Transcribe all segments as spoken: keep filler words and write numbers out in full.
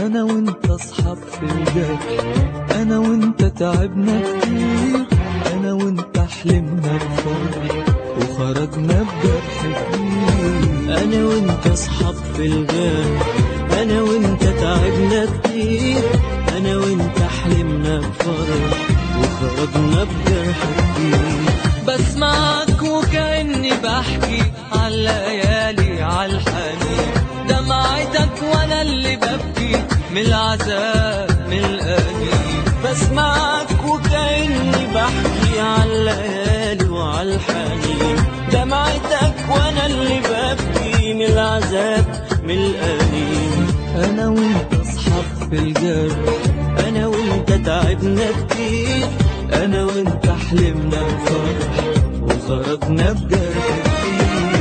انا وانت اصحاب في الجرح، انا وانت تعبنا كتير، انا وانت حلمنا بفرح وخرجنا بجرح كبير. انا وانت اصحاب في الجرح، انا وانت تعبنا كتير، انا وانت حلمنا بفرح وخرجنا بجرح كبير. بسمعك وكأني بحكي عالليالي عالحنين، دمعتك وانا اللي ببكي من العذاب من الأنين. بسمعك وكأني بحكي عالليالي وعالحنين، دمعتك وانا اللي ببكي من العذاب من الأنين. انا وانت اصحاب في الجرح، انا وانت تعبنا كتير، انا وانت حلمنا بفرح وخرجنا بجرح كبير.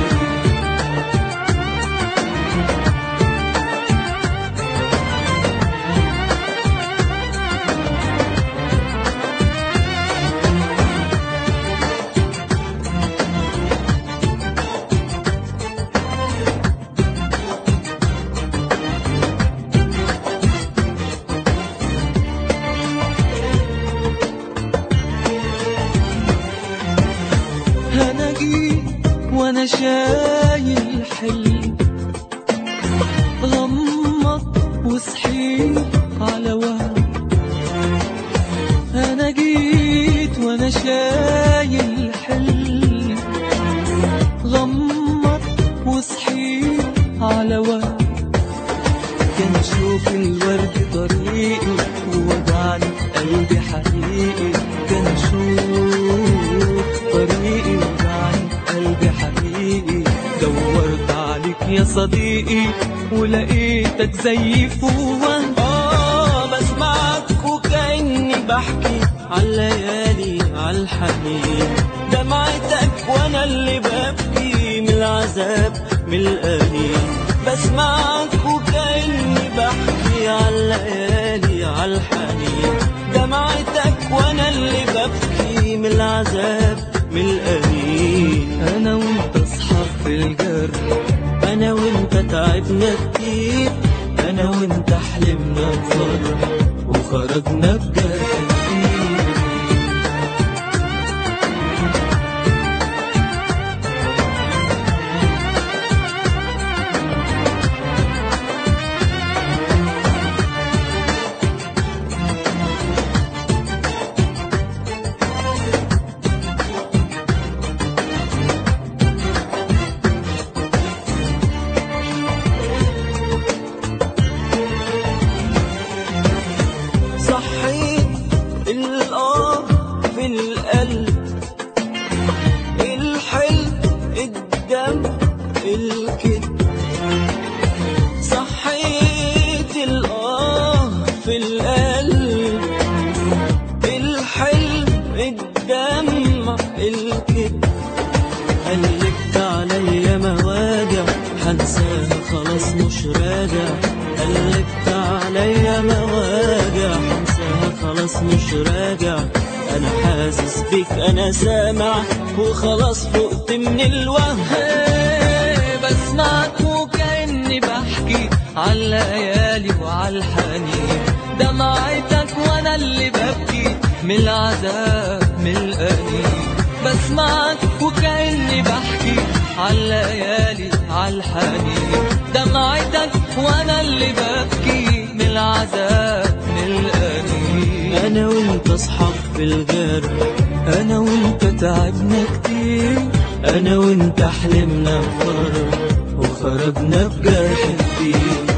انا جيت وانا شايل حلم، غمض وصحيت على وهم. انا جيت وانا شايل حلم، غمض وصحيت على وهم. كان اشوف الورد طريقي ووجعني قلبي حقيقي، كان اشوف طريقي وجعني قلبي حقيقي. دورت عليك يا صديقي ولقيتك زي فوه. اه بسمعك وكأني بحكي عالليالي عالحنين، دمعتك وانا اللي ببكي من العذاب من الأنين. بسمعك وكأني بحكي عالليالي عالحنين، دمعتك وانا اللي ببكي من العذاب من الأنين. انا وانت اصحاب في الجرح، انا وانت تعبنا كتير، انا وانت حلمنا بفرح وخرجنا بجرح كبير. الآه في القلب، الحلم الدم الكذب. صحيت الآه في القلب، الحلم الدم الكذب. قلبت عليا مواجع حنساها خلاص مش راجع، قلبت عليا مواجع حنساها خلاص مش راجع. انا حاسس بيك انا سامع وخلاص فقت من الوهم. بسمعك وكأني بحكي عالليالي وعالحنين، دمعتك وانا اللي ببكي من العذاب من الأنين. بسمعك وكأني بحكي عالليالي عالحنين، دمعتك وانا اللي ببكي من العذاب من الأنين. انا وانت اصحاب في الجرح، انا وانت تعبنا كتير، انا وانت حلمنا بفرح وخرجنا بجرح كبير.